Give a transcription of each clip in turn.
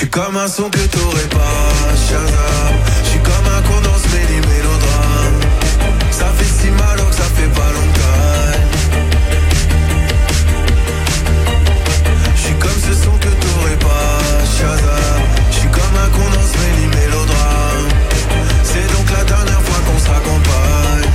comme un son que t'aurais pas, Shazam. J'suis comme un con dans ce mélodrame. Ça fait si mal alors que ça fait pas longtemps. J'suis comme ce son que t'aurais pas, Shazam. J'suis comme un con dans ce mélodrame. C'est donc la dernière fois qu'on se raccompagne.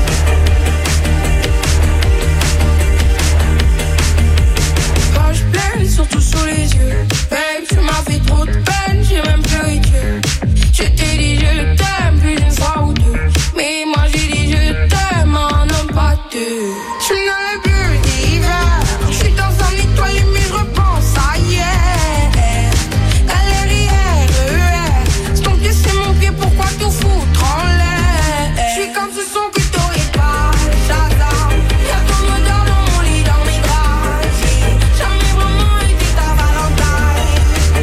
Quand je pleure, surtout sous les yeux. Babe, tu m'as fait trop de peine, j'ai même pleuré Dieu. Je t'ai dit je t'aime plus d'une fois ou deux. Mais moi j'ai dit je t'aime en homme pas deux. Je suis dans le bleu d'hiver. Je suis dans un étoile mais je repense à hier. Galère, c'est ton pied, c'est mon pied, pourquoi tout foutre en l'air? Je suis comme ce son que t'aurais pas, Shazam. Y'a ton odeur dans mon lit, dans mes draps. J'ai jamais vraiment été ta Valentine.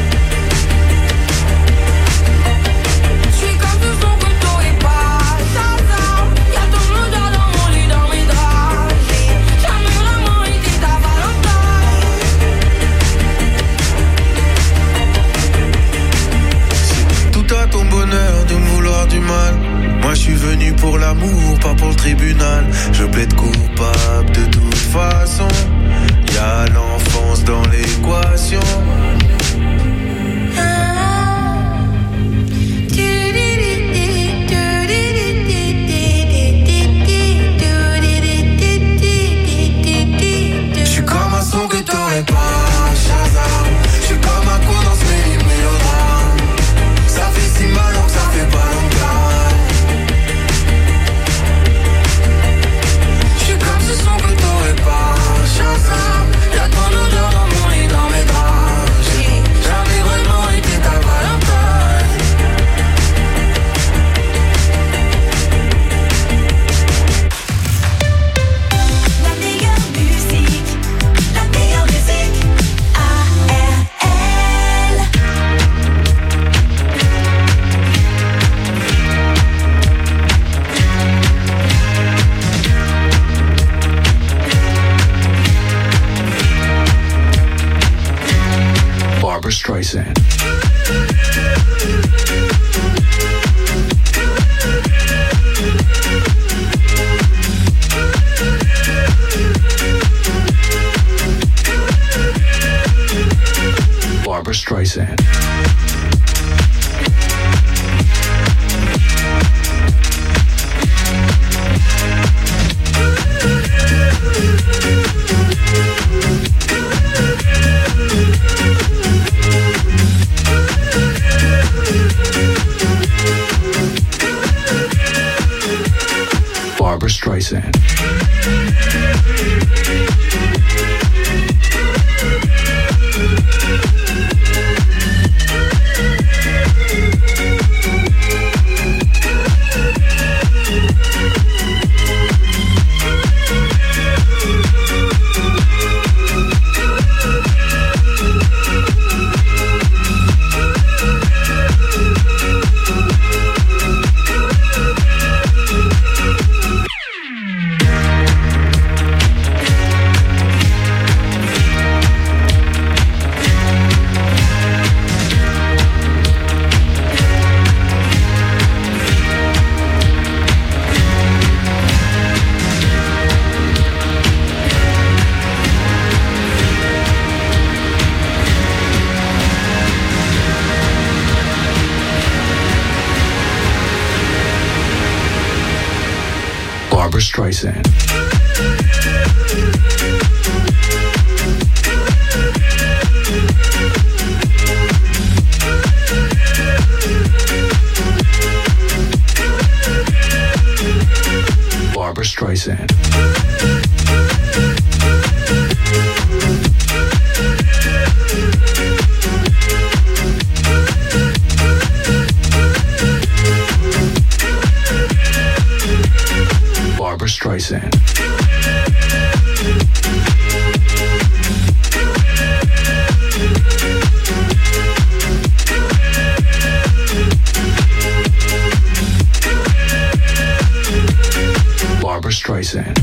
Je suis comme ce son que t'aurais pas, Shazam. Y'a ton odeur dans mon lit, dans mes draps. J'ai jamais vraiment été ta Valentine. Tout à ton bonheur de me vouloir du mal. Moi je suis venu pour l'amour, pas pour le tribunal. Je plaide coupable de toute façon. Y'a l'enfance dans l'équation. Je suis comme un son que t'aurais pas, Shazam. Je suis comme un con dans ce mélodrame. Ça fait si mal alors que ça fait pas longtemps. Je suis comme ce son que t'aurais pas, Shazam. Y'a ton odeur dans mon lit, dans mes draps. J'ai jamais vraiment été ta Valentine. La meilleure musique, ARL. Barbra Streisand. Barbra Streisand. Barbra Streisand. Barbra Streisand. Barbra Streisand. Barbra Streisand. Barbra Streisand.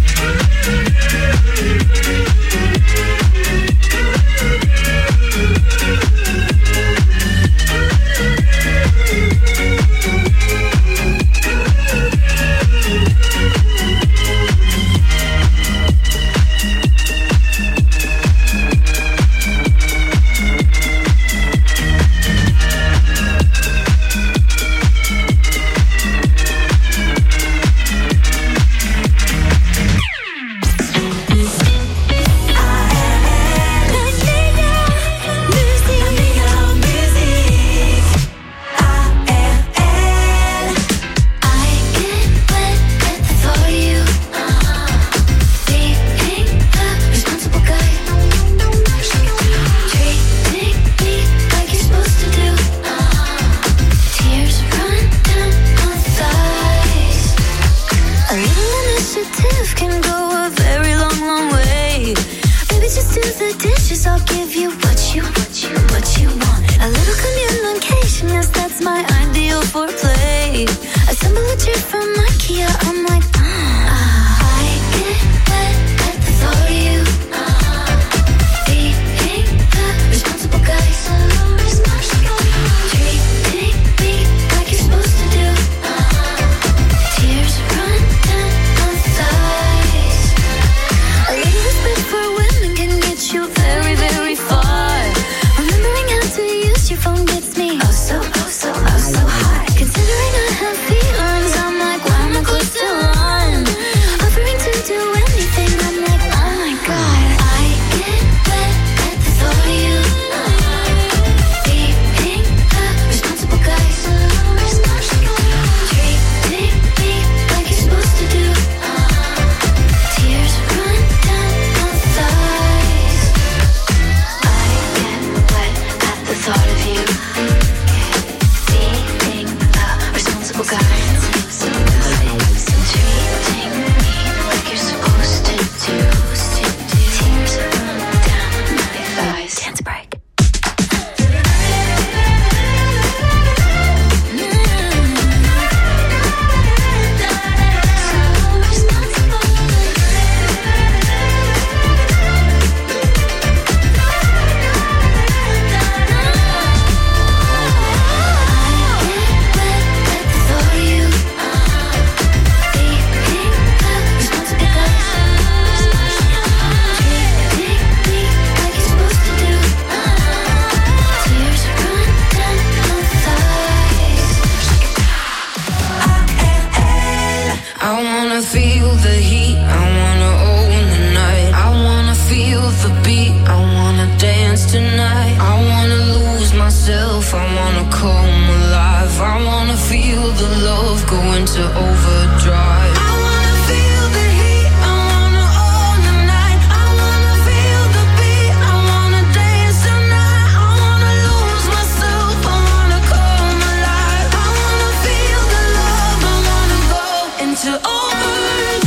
myself, I wanna come alive. I wanna feel the love go into overdrive. I wanna feel the heat, I wanna own the night. I wanna feel the beat, I wanna dance tonight. I wanna lose myself, I wanna come alive. I wanna feel the love, I wanna go into overdrive.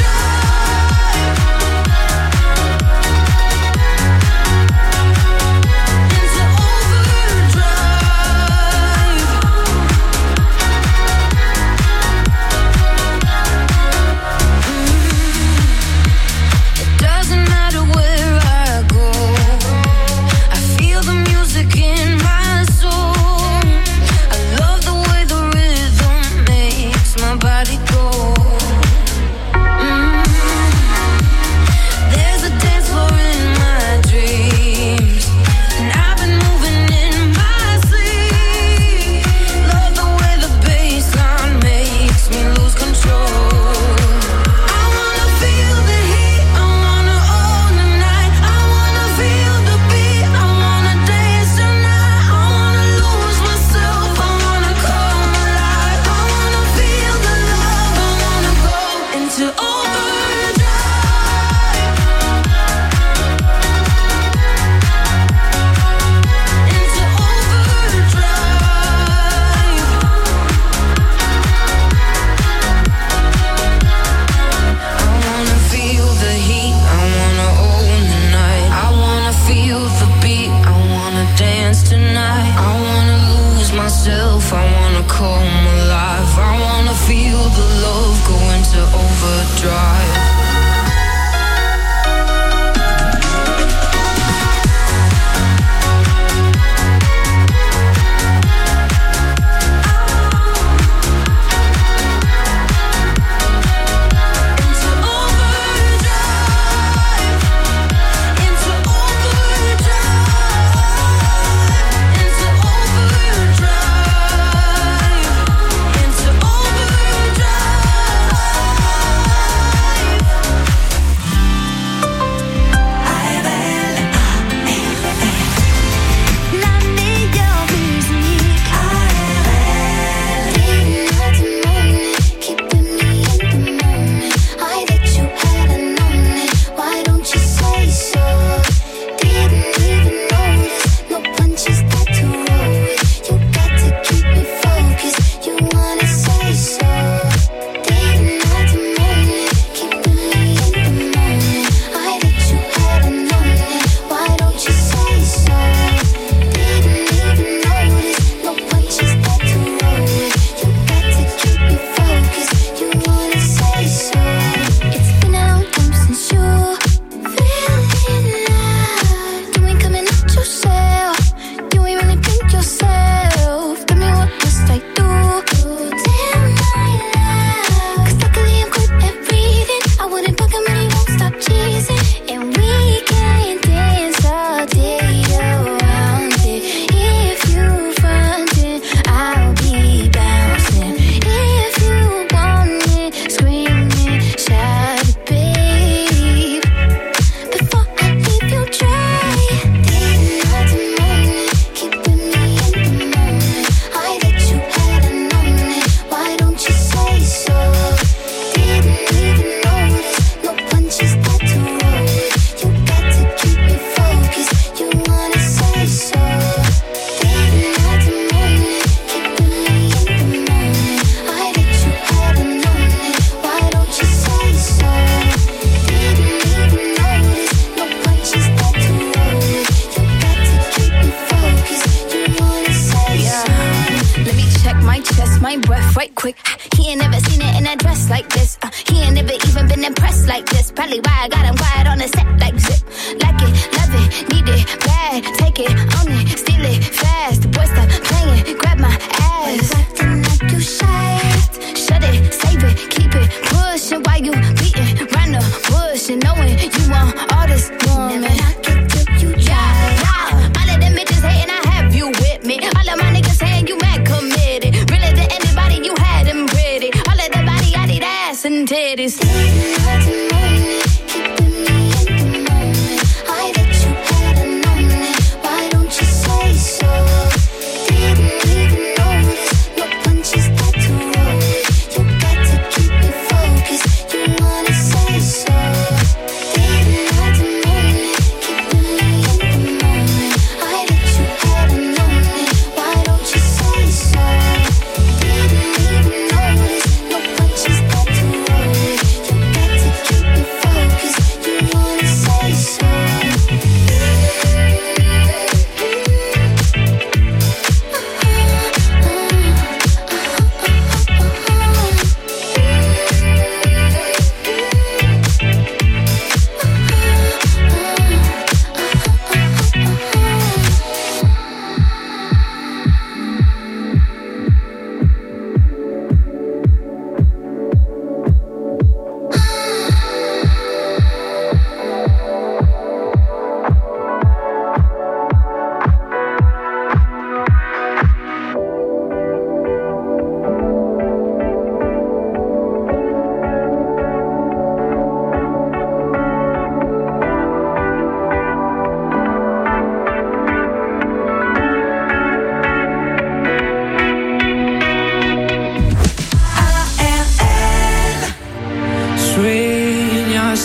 I let you had a moment. Why don't you say so?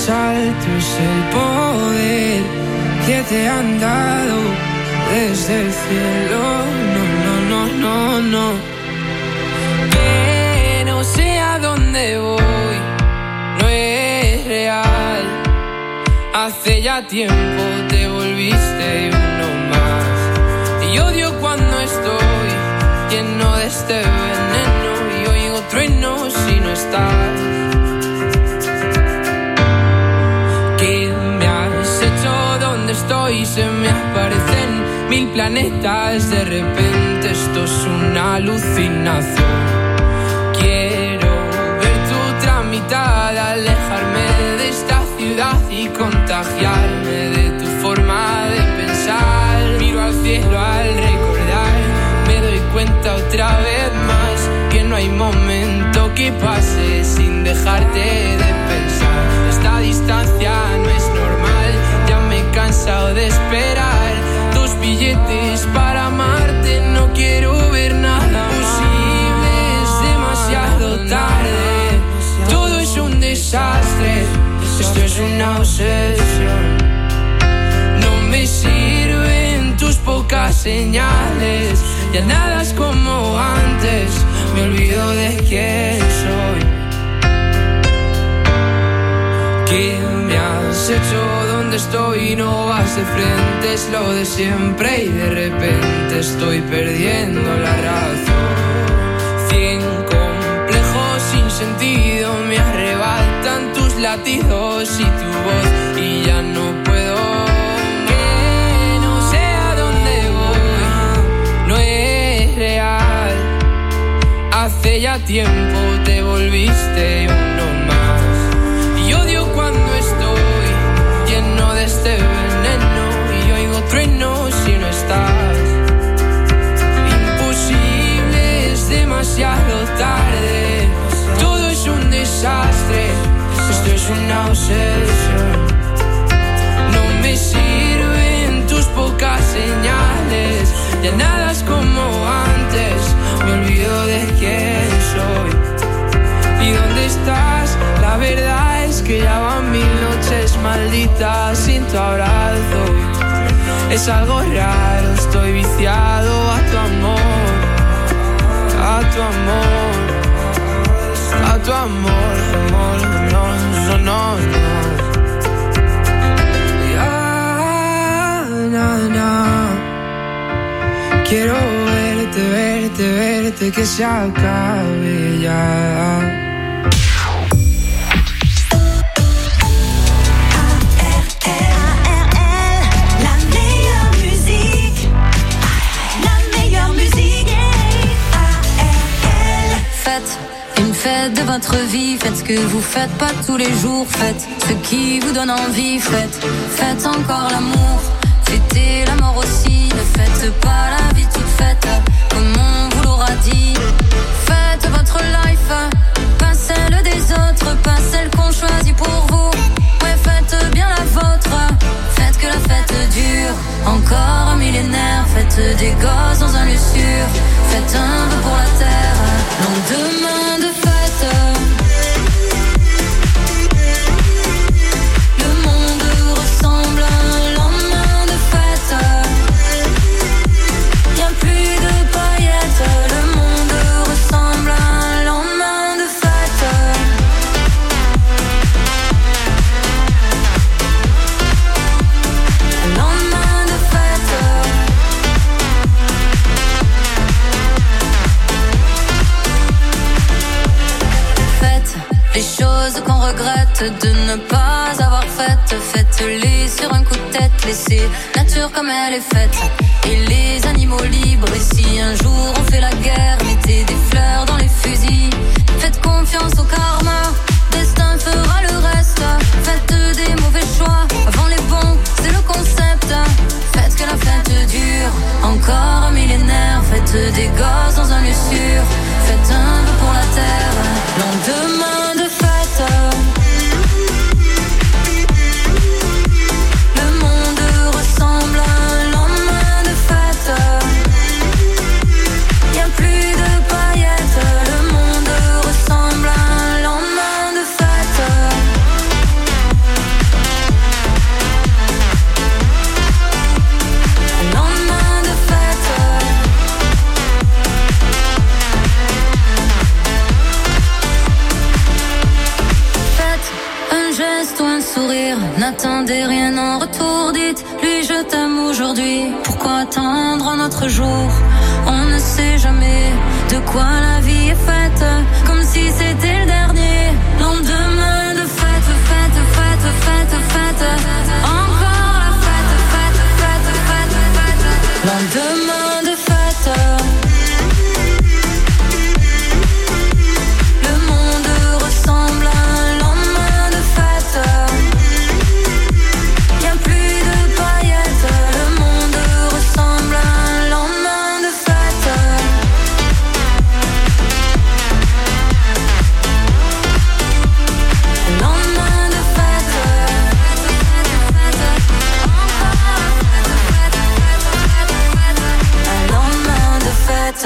alto es el poder que te han dado desde el cielo. No, no, no, no, no. Que no sé a dónde voy, no es real. Hace ya tiempo te volviste uno más. Y odio cuando estoy lleno de este veneno y oigo truenos si no estás. ¿Qué me has hecho? ¿Dónde estoy? Se me aparecen 1000 planetas. De repente esto es una alucinación. Quiero ver tu tramitada, alejarme de esta ciudad y contagiarme de tu forma de pensar. Miro al cielo al recordar, me doy cuenta otra vez más que no hay momento que pase sin dejarte de pensar. Esta distancia no es normal, ya me he cansado de esperar tus billetes para amarte. No quiero ver nada posible, es demasiado tarde. Todo es un desastre, esto es una obsesión. No me sirven tus pocas señales, ya nada es como antes, me olvido de quién soy. ¿Qué me has hecho? ¿Dónde estoy? No vas de frente, es lo de siempre y de repente estoy perdiendo la razón. 100 complejos sin sentido me arrebatan tus latidos y tu voz y ya no puedo. Que no sé a dónde voy, no es real. Hace ya tiempo te volviste uno más. Y odio cuando estoy lleno de este veneno y oigo truenos si no estás. Imposible, es demasiado tarde. Todo es un desastre, esto es una obsesión. No me sirven tus pocas señales, ya nada es como antes, me olvido de quién soy. ¿Y dónde estás? La verdad es que ya van 1000 noches malditas sin tu abrazo. Es algo raro, estoy viciado a tu amor, a tu amor, a tu amor, amor, no, no, no, no. Ya, no, no. Quiero verte, verte, verte, que se acabe ya. Une fête de votre vie, faites ce que vous faites pas tous les jours, faites ce qui vous donne envie, faites encore l'amour, fêtez la mort aussi, ne faites pas la vie toute faite, comme on vous l'aura dit. Faites votre life, pas celle des autres, pas celle qu'on choisit pour vous. Ouais, faites bien la vôtre, faites que la fête dure encore un millénaire, faites des gosses dans un lieu sûr, faites un vœu pour la terre, lendemain de fête. Le monde ressemble à un lendemain de fête. Y'a plus de paillettes, le monde ressemble à un lendemain de fête. Un lendemain de fête. Faites les choses qu'on regrette de ne pas avoir faites. Faites-les sur un coup de tête, laissez nature comme elle est faite. Et les animaux libres, et si un jour on fait la guerre, mettez des fleurs dans les fusils. Faites confiance au karma, destin fera le reste. Faites des mauvais choix avant les bons, c'est le concept. Faites que la fête dure encore un millénaire. Faites des gosses dans un lieu sûr, faites un vœu pour la terre, lendemain de fête. Le monde ressemble à un lendemain de fête. Y'a plus de paillettes, le monde ressemble à un lendemain de fête. n'attendez rien en retour, dites-lui je t'aime aujourd'hui. Pourquoi attendre un autre jour? On ne sait jamais de quoi la vie est faite, comme si c'était le dernier lendemain de fête, fête, fête, fête, fête. Encore la fête, fête, fête, fête, fête. Lendemain de fête. Le monde ressemble à un lendemain de fête. Y'a plus de paillettes. Le monde ressemble à un lendemain de fête. Lendemain de fête. Un lendemain de fête.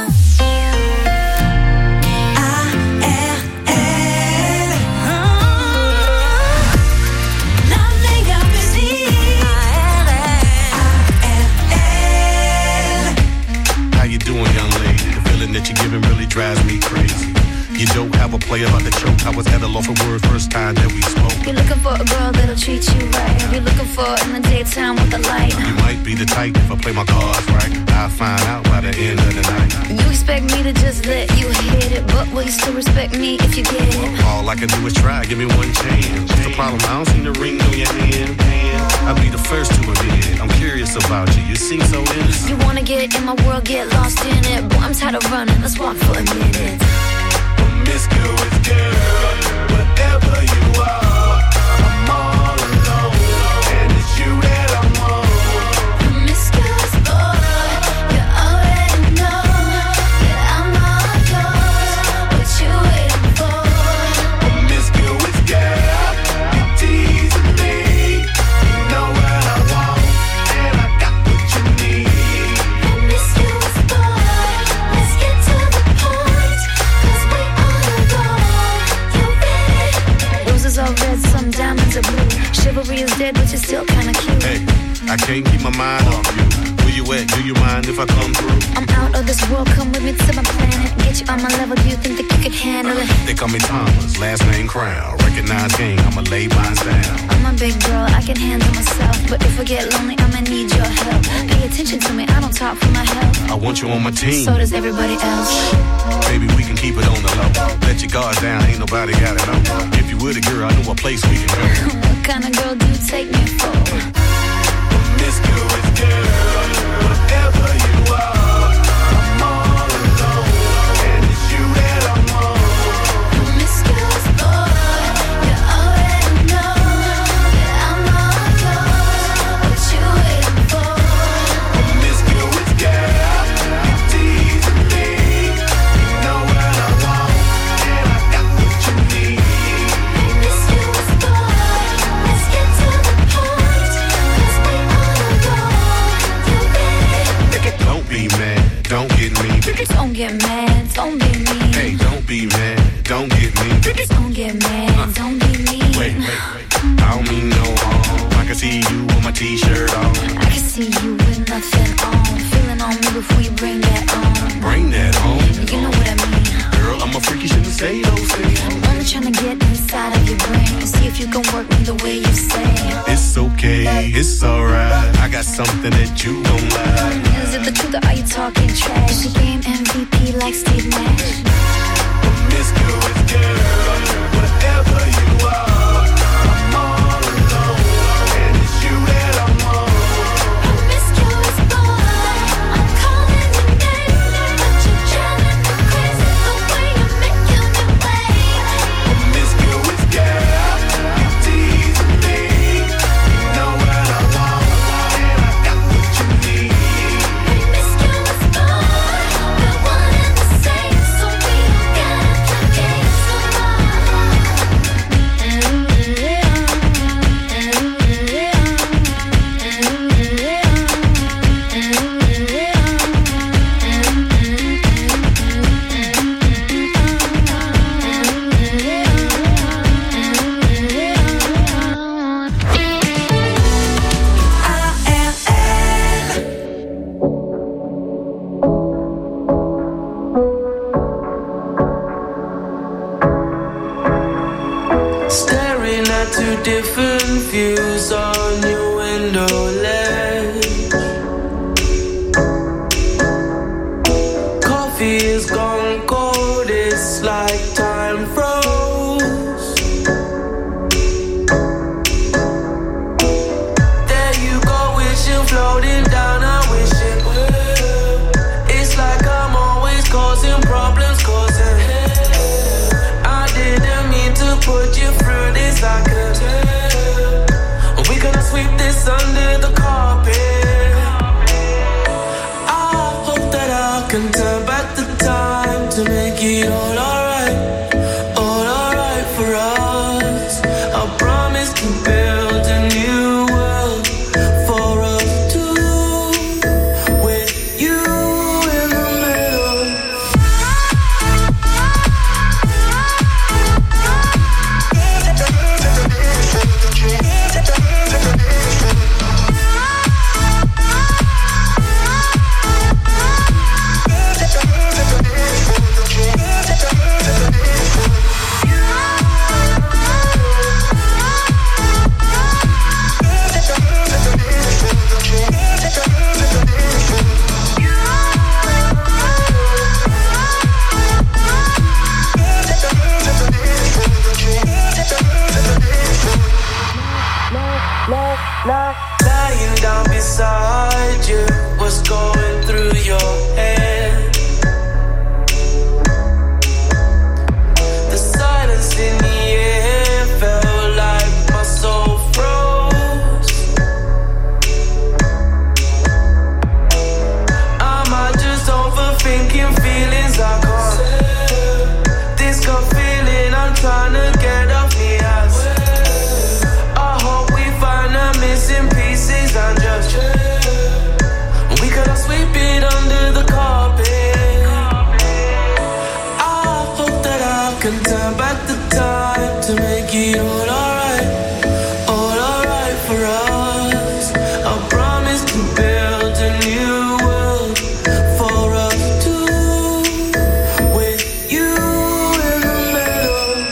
That you're giving really drives me crazy. You don't have a play about the choke. I was at a loss for words first time that we spoke. You're looking for a girl that'll treat you right. You're looking for in the daytime with the light. You might be the type if I play my cards right. I'll find out by the end of the night. You expect me to just let you hit it, but will you still respect me if you get it? All I can do is try, give me one chance. What's the problem? I don't see the ring on your hand. I'll be the first to admit I'm curious about you. You seem so innocent. You wanna get in my world, get lost in it. Boy, I'm tired of running, let's walk for a minute. Promiscuous girl, whatever you are, I'm all alone, and it's you that I want. Promiscuous boy, you already know that I'm all yours. What you waiting for? Promiscuous girl, you teasing me. You know what I want, and I got what you need. Promiscuous boy, let's get to the point, 'cause we all alone. You ready? Roses are red, some diamonds are blue. Chivalry is dead, but you're still kinda cute. Hey, I can't keep my mind off you. Where you at? Do you mind if I come through? I'm out of this world, come with me to my planet. Get you on my level, do you think that you could handle it? They call me Thomas, last name Crown. Recognize game, I'ma lay mine down. I'm a big girl, I can handle myself. But if I get lonely, I'ma need your help. Pay attention to me, I don't talk for my health. I want you on my team. So does everybody else. Baby, we can keep it on the low. Let your guard down, ain't nobody got it on. If you were the girl, I know a place we can go. What kind of girl do you take me for? Promiscuous girl, whatever you are, I'm all alone, and it's you that I want. Promiscuous boy, you already know that I'm all yours. What you waiting for? Promiscuous girl, you teasing me. You know what I want, and I got what you need. Promiscuous boy, let's get to the point, 'cause we all alone. You ready? Don't be mad, don't get me. Don't get mad, don't be mean. Hey, don't be mad, don't get me. Don't get mad, don't be mean. Wait. I don't mean no harm. I can see you with my t-shirt on. I can see you with nothing on. Feeling on me before you bring that on. Bring that home. You know what I mean. Girl, I'm a freak, you shouldn't say those things. I'm only trying to get inside of your brain. See if you can work me the way you say. It's okay, it's alright. I got something that you don't like. Is it the truth or are you talking trash? Is the game MVP like Steve Nash? Promiscuous girl, whatever you are, I'm all alone, and it's you that I want. Promiscuous boy, I'm calling your name, but you're driving me crazy the way you're making me wait. Promiscuous girl, you teasing me. You know what I want, and I got what you need. Promiscuous boy, we're one and the same, so two different views on your window ledge. Coffee is gone cold, it's like time froze. There you go, wishing floating down, I wish it would. It's like I'm always causing problems, causing I didn't mean to put you through this, I could tell. We gonna sweep this under the carpet. I hope that I can turn back the time to make it all alright for us. I promise to build a new world for us two, with you in the middle. Lying down beside you, what's going through your head? The silence in the air felt like my soul froze. Am I just overthinking feelings I can't? This gut feeling I'm trying to get off me ass. I hope we find the missing pieces and just we could all sweep it under the carpet. I hope that I can turn back the time to make it all alright for us. I promise to build a new world for us two, with you in the middle.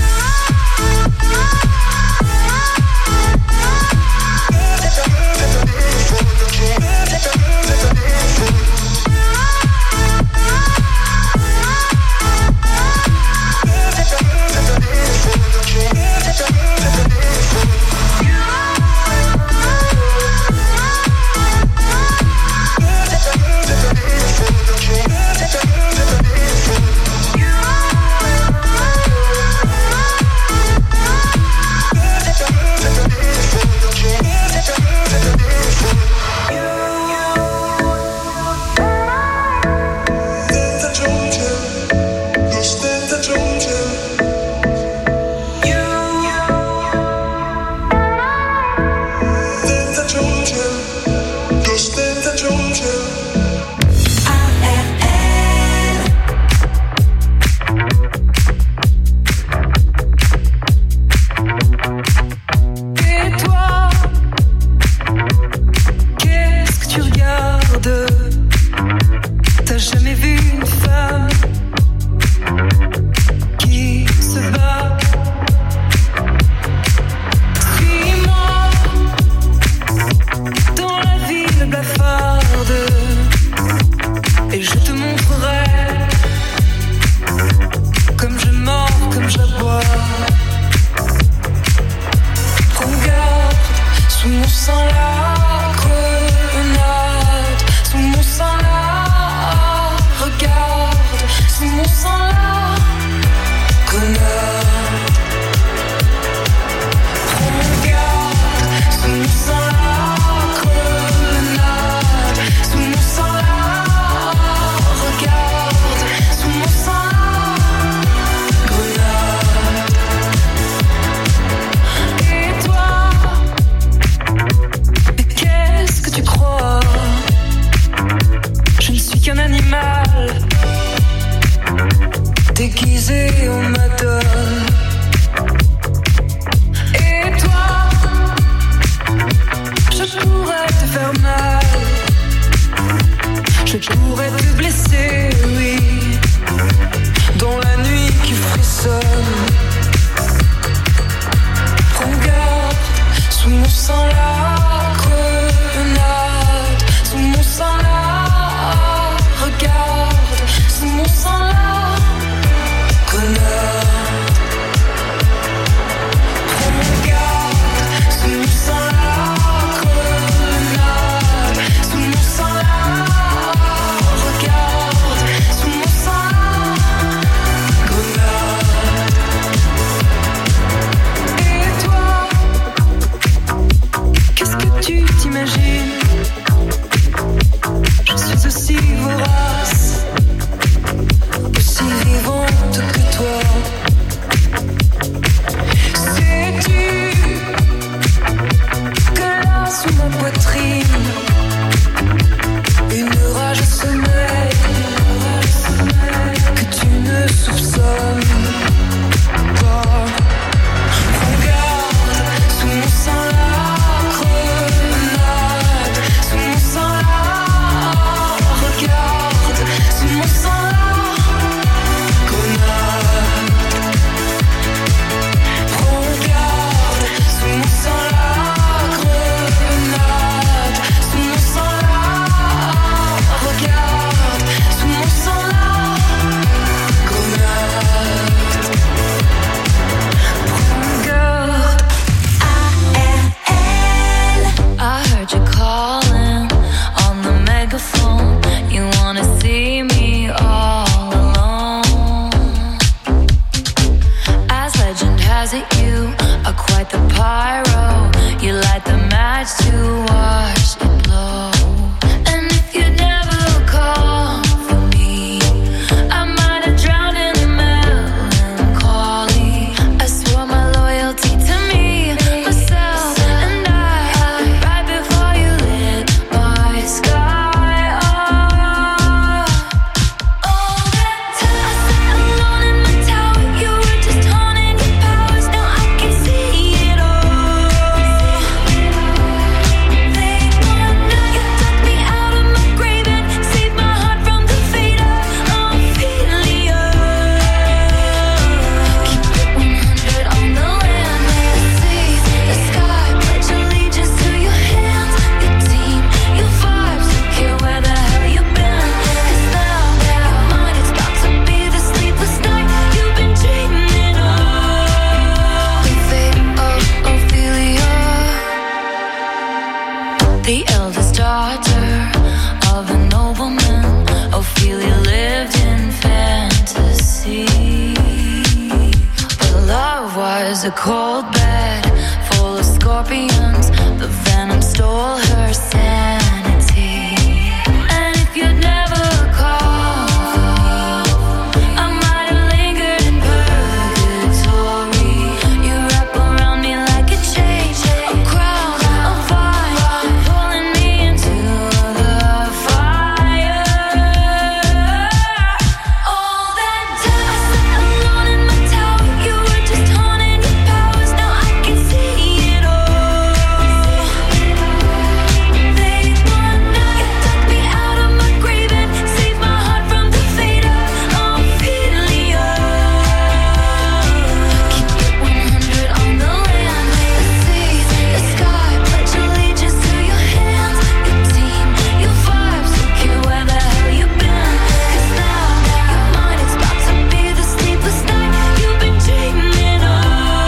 Et toi, qu'est-ce que tu regardes? T'as jamais vu une femme qui se bat? Suis-moi dans la ville blafarde et je te montrerai comme je mords, comme j'aboie. Regarde, sous mon sang la grenade, sous mon sang la, regarde, sous mon sang la was a cold bed full of scorpions. The venom stole her sanity. And if you'd never called for me, I might have lingered in purgatory. You wrap around me like a chain, a crown, a fire, pulling me into the fire. All that time I sat alone in my tower, you were just haunting your powers. Now I can see it all. Late one night, you took me out of my grave and saved my heart from the fate of Ophelia. Keep it 100 on the land, the sea, the sky. Pledge allegiance to your hands, your team, your vibes. Don't care where the hell you've been, 'cause now you're mine. It's about to be the sleepless night you've been dreaming of.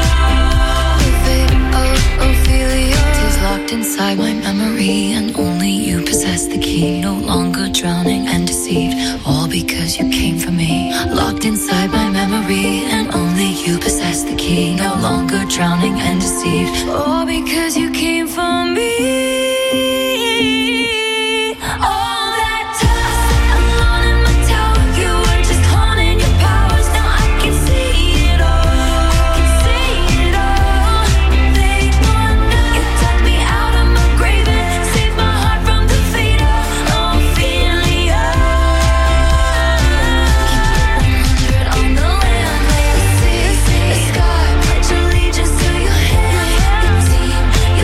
Ophelia is locked inside my memory, and only you possess the key. No longer drowning and deceived, all because you came for me. Locked inside my memory, and only you possess the key. No longer drowning and deceived, all because you came for me. All that time I sat alone in my tower, you were just haunting your powers. Now I can see it all. I can see it all. Late one night, you took me out of my grave and saved my heart from the fate of Ophelia. Keep it 100 on the land, the sea, the sky. Pledge allegiance to your hands, your team,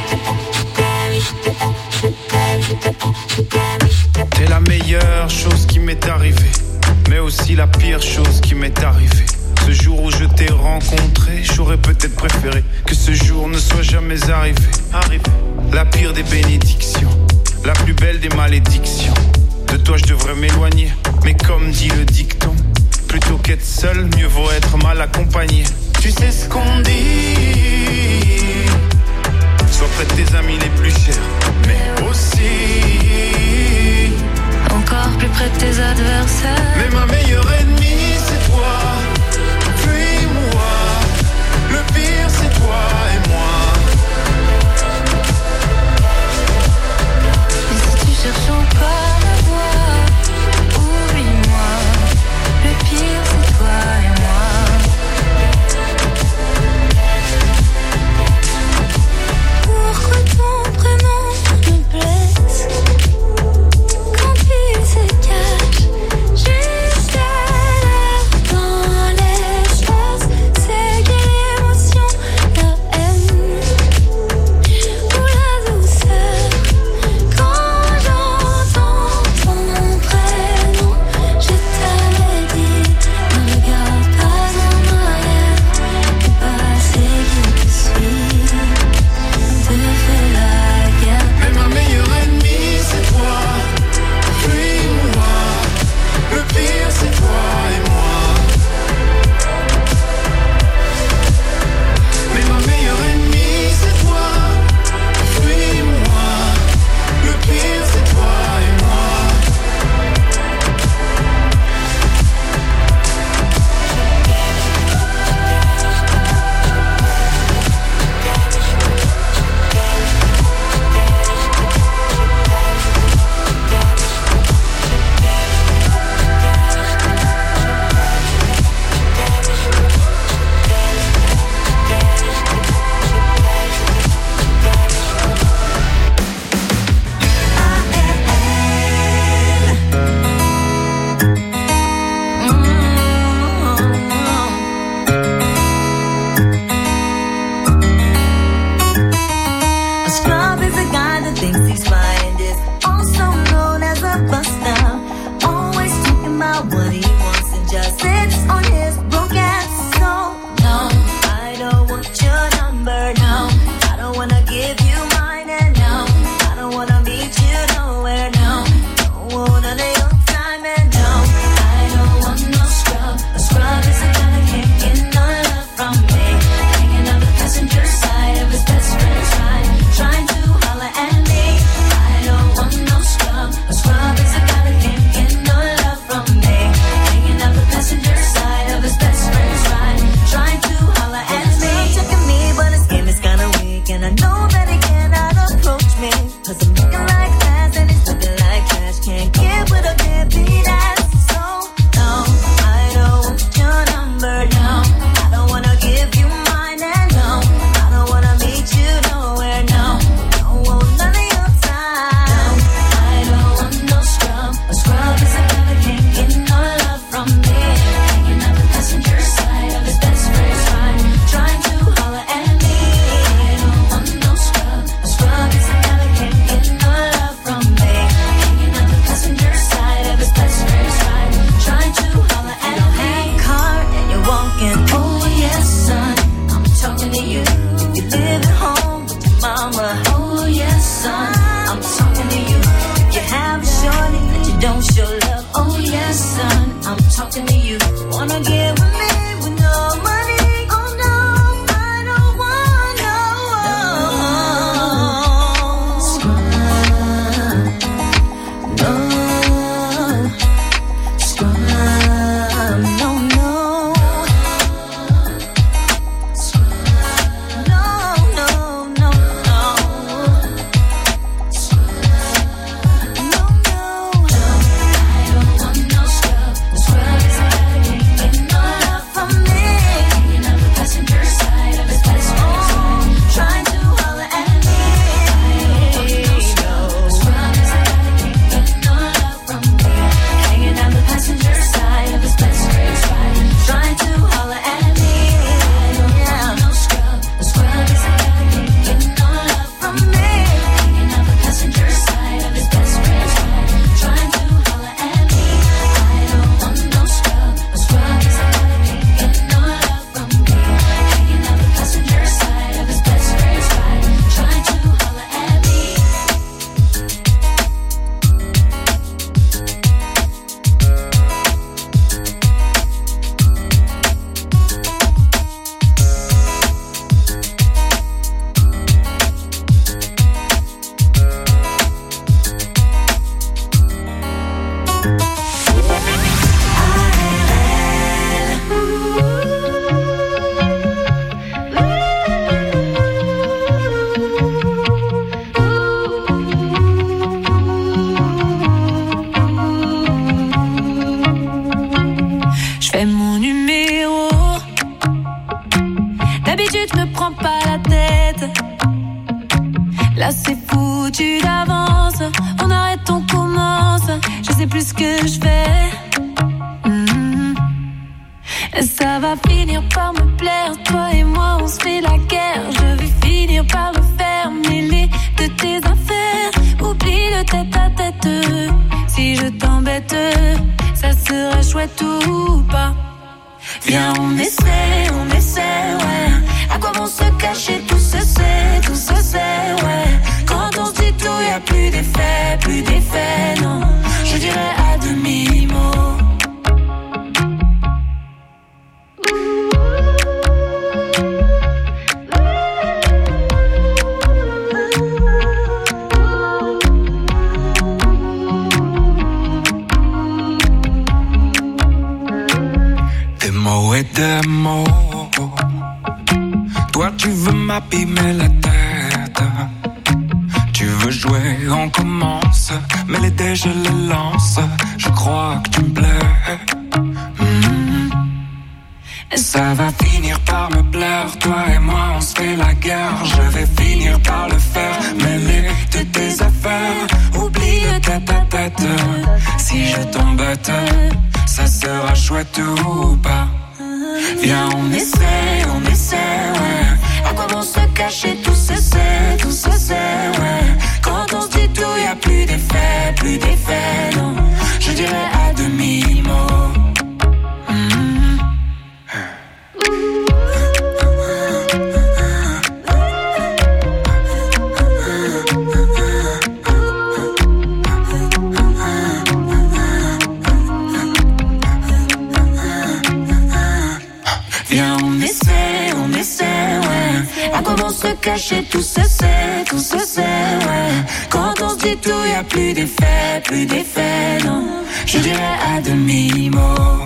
T'es la meilleure chose qui m'est arrivée, mais aussi la pire chose qui m'est arrivée. Ce jour où je t'ai rencontré, j'aurais peut-être préféré que ce jour ne soit jamais arrivé. La pire des bénédictions, la plus belle des malédictions. De toi je devrais m'éloigner, mais comme dit le dicton, plutôt qu'être seul, mieux vaut être mal accompagné. Tu sais ce qu'on dit, sois près de tes amis les plus chers, mais aussi encore plus près de tes adversaires. Mais ma meilleure ennemie c'est toi, puis-moi. Le pire c'est toi et moi. Et si tu cherches encore la voie, oublie-moi. Le pire c'est toi et moi. Pourquoi ton prénom me blesse quand il se cache juste à l'heure dans les choses? C'est quelle émotion, la haine ou la douceur? Quand j'entends ton prénom, je t'avais dit, ne regarde pas en arrière, le passé qui te suit te fait la guerre. Mais ma meilleure ennemie c'est toi, puis-moi. Le pire c'est toi et moi. Mais ma meilleure ennemie c'est toi, puis-moi. Le pire c'est toi et moi. A scrub is a guy that thinks he's fine, is also known as a buster. Always talking about what he wants and just sits on his broke ass. So, no, I don't want your number, no. I don't wanna give you mine, and no, I don't wanna meet you nowhere, no. Don't want none of your time, and no, I don't want no scrub. A scrub is a guy that can't get no love from me. Hanging on the passenger side of his best friend's ride, trying to holler at me. I don't want no scrub. A scrub is a guy that can't get no love from me. Hanging on the passenger side of his best friend's ride, trying to holler at me. Checking me, but his game is kinda weak, and I know that he cannot approach me. 'Cause I'm looking like class and he's looking like cash. Can't get with a deadbeat ass. So, no, I don't want your number, no. I don't wanna give you mine, and no, I don't wanna meet you nowhere, no. Don't want none of your time. I don't want no scrub. A scrub is a guy that can't get no love from me. Hanging out the passenger side of his best friend's ride, trying to holler at me. I don't want no scrub. A scrub is a guy that can't get no love from me. Hanging out the passenger side of his best friend's ride, trying to holler at me. You have a car and you're walking. Oh yes, son, I'm talking to you. You live at home with your mama. Oh yes, son, I'm talking to you. You have a shorty that you don't show love. Oh yes, son, I'm talking to you. Wanna get with me with no money? Oh no, I don't want no scrub. No scrub. No, no. No, no, no, no. No, no. I don't want no scrub. A scrub is a guy that can't get no Là c'est foutu d'avance. On arrête, on commence. Je sais plus ce que je fais. Ça va finir par me plaire. Toi et moi on se fait la guerre. Je vais finir par le faire. Mêler de tes affaires. Oublie le tête à tête. Si je t'embête, ça sera chouette ou pas. Viens on essaie, ouais. À quoi vont se cacher, tout se sait, ouais. Quand on se dit tout, y'a plus d'effet, non. Je dirais à demi-mot. Des mots et des mots. Toi tu veux m'abîmer la tête. Tu veux jouer, on commence. Mais les dés je les lance. Je crois que tu me plais. Ça va finir par me plaire. Toi et moi on se fait la guerre. Je vais finir par le faire. Mêler de tes affaires. Oublie le tête à tête. Si je t'embête, ça sera chouette ou pas. Viens on essaie, ouais. À quoi vont se cacher, tout se sait, ouais. Quand on se dit tout, y'a plus d'effet, non. Je dirais à demi-mot. Viens on essaie, ouais. À quoi vont se cacher, tout se sait, ouais. Quand on se dit tout, y'a plus d'effet, non. Je dirais à demi-mot.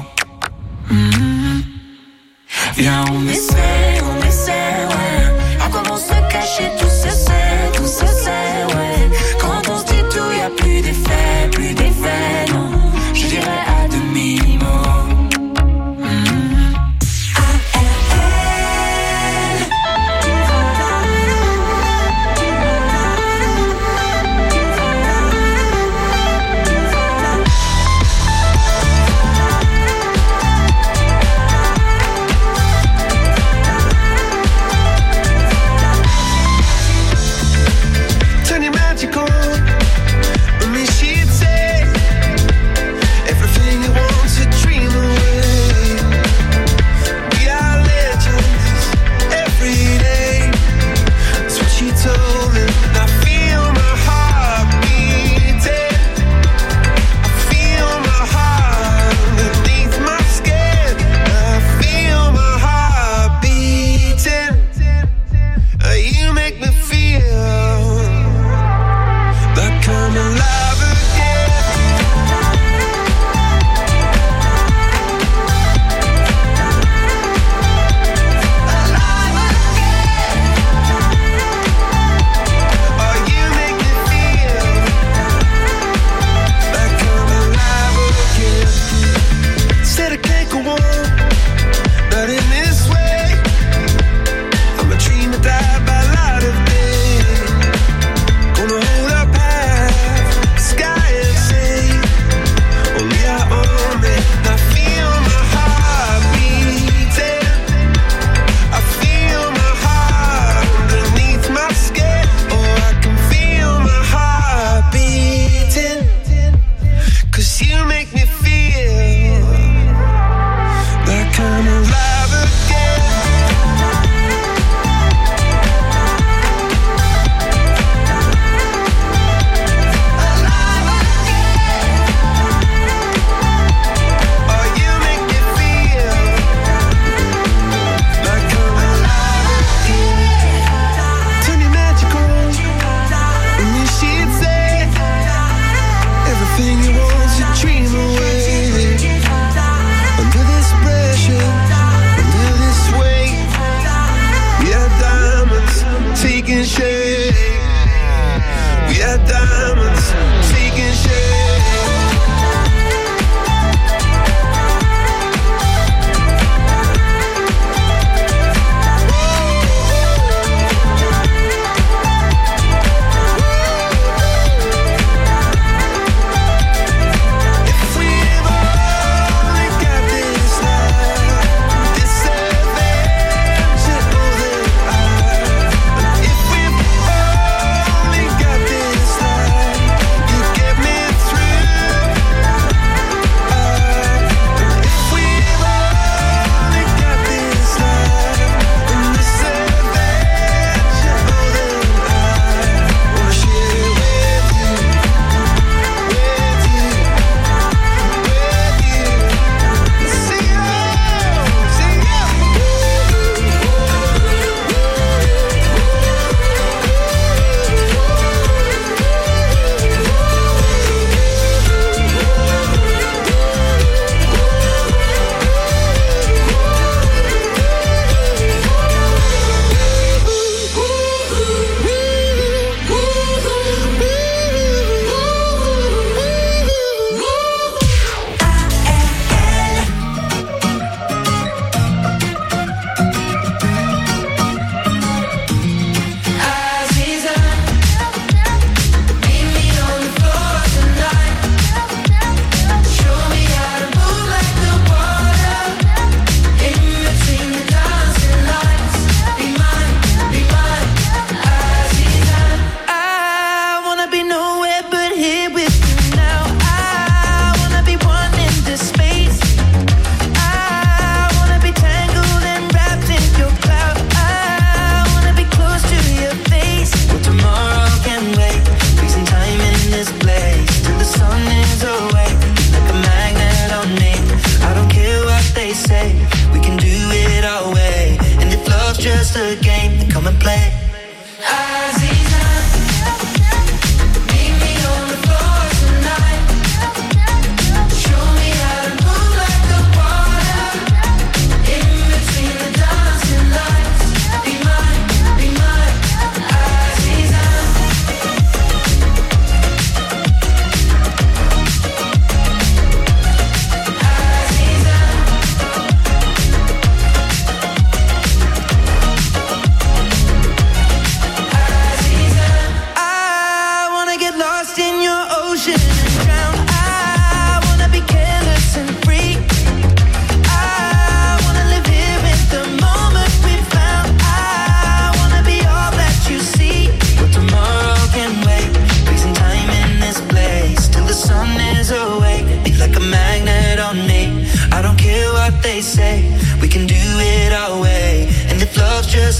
Viens on essaie, ouais. À quoi vont se cacher, tout se sait, ouais. Quand on se dit tout, y'a plus d'effet, non. Je dirais à demi-mot.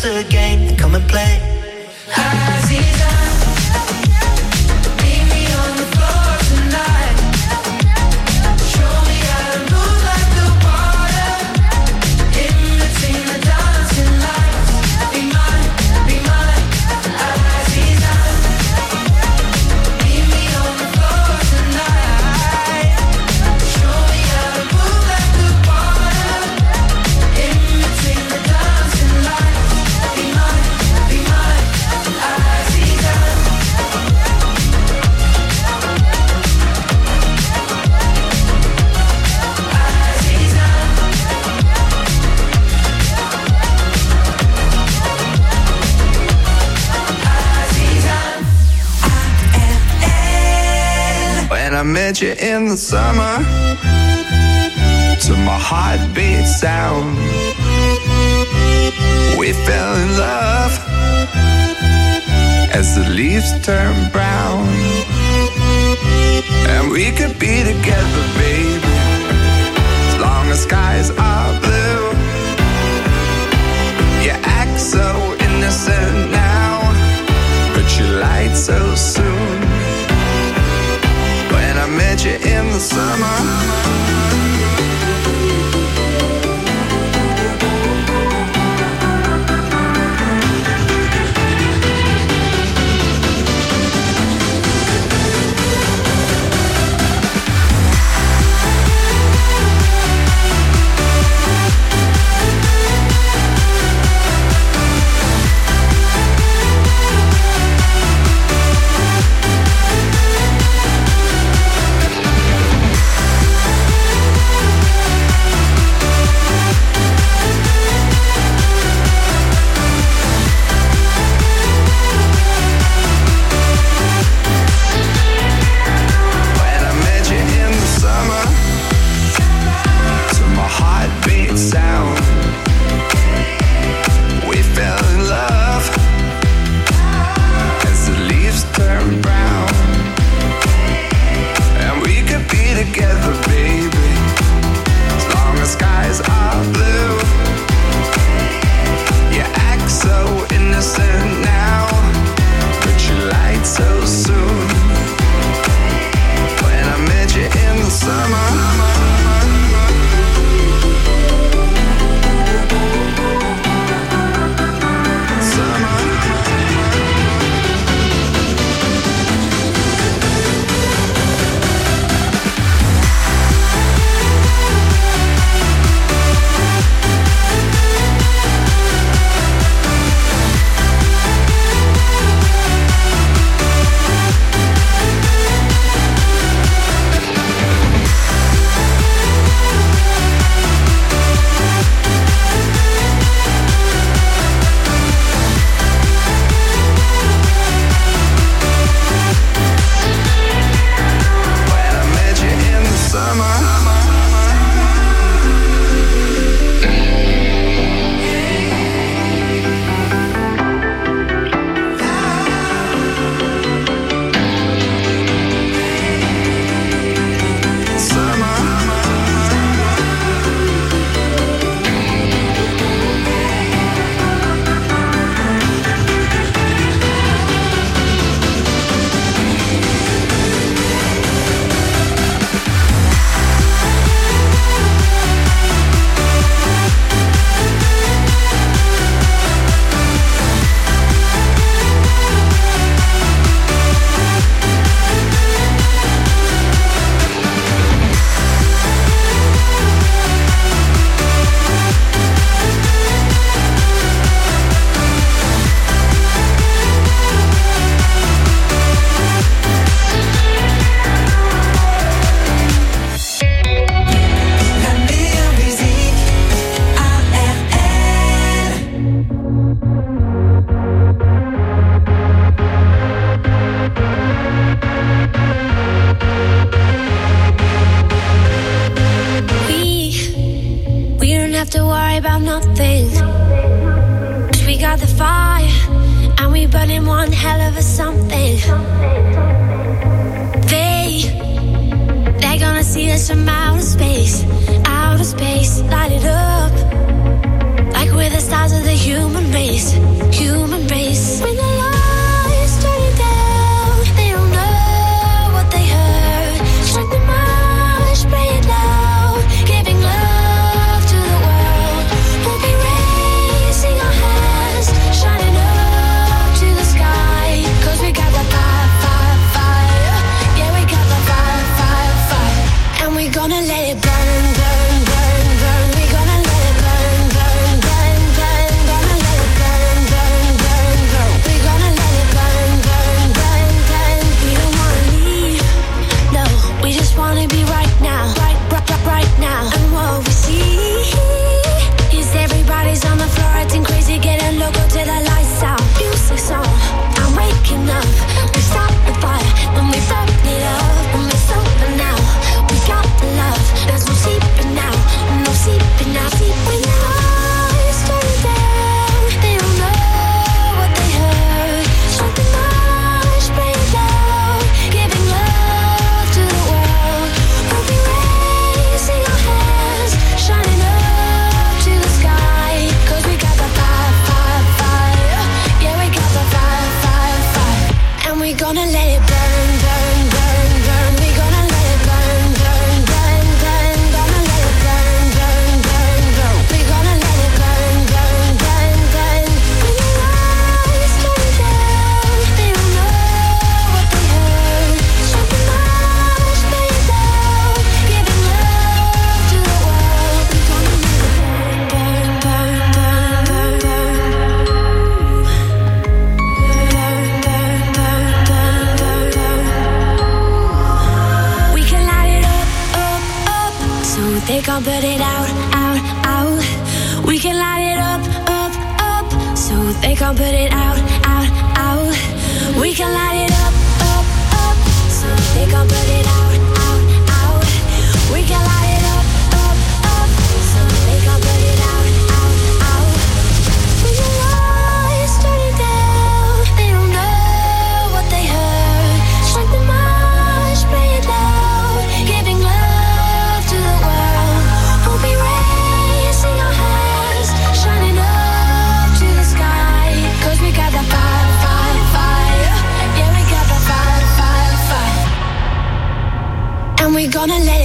just a game, then come and play. Aziza, meet me on the floor tonight. Show me how to move like the water. In between the dancing lights. Be mine, Aziza. Meet me on the floor tonight. Show me how to move like the water. In between the dancing lights. Be mine, Aziza. When I met you in the summer, to my heartbeat sound, we fell in love as the leaves turn brown. And we could be together, baby, as long as skies are blue. You act so innocent now, but you lied so soon. When I met you in the summer, sound. We fell in love as the leaves turn brown. And we could be together, baby, as long as skies are blue. You act so innocent now, but you lied so soon. When I met you in the summer, light it up like we're the stars of the human race. we gonna let it burn, burn, burn, burn. We gonna let it burn, burn, burn, burn. Gonna let it burn, burn, burn, burn. We gonna let it burn, burn, burn, burn. When your eyes turn down, they don't know what they heard. Shut the mouth, play it down, giving love to the world. We gonna let it burn, burn, burn, burn, burn, burn. We can light it up, up, up, so they can't put it out, out, out. We can light it up, up, up, so they can't put it out, out, out. We can light it up, up, up, so they can't put it out, out, out. We can light it up, up, up, so they can't put it out, out, out. When your eyes turn it down, they don't know what they heard. Strike the match, play it loud, giving love to the world. We'll be raising our hands, shining up to the sky. 'Cause we got the fire, fire, fire. Yeah, we got the fire, fire, fire. And we're gonna let